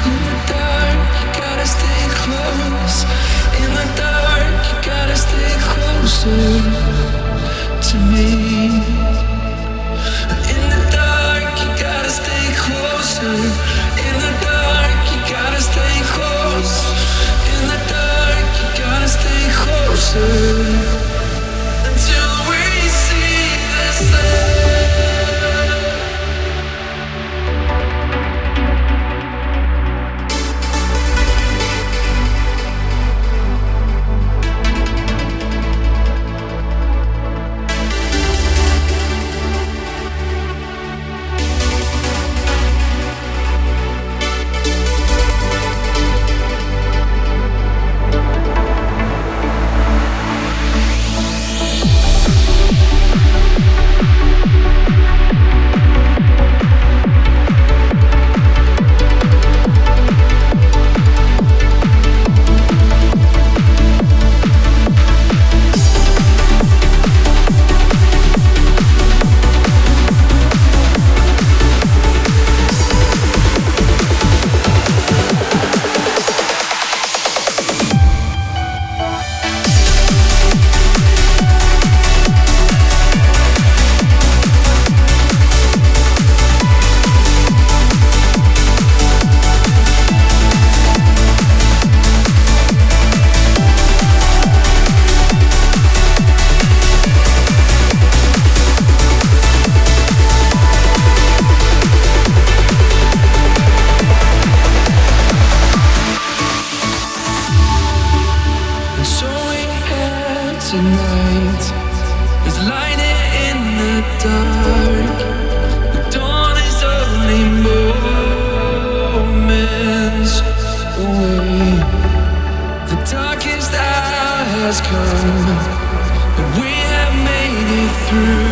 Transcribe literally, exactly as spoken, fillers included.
In the dark, you gotta stay close. In the dark, you gotta stay closer to me. In the dark, you gotta stay closer. In the dark, you gotta stay close. In the dark, you gotta stay closer until we see the sun. Tonight is lighting in the dark. The dawn is only moments away. The darkest hour has come, and we have made it through.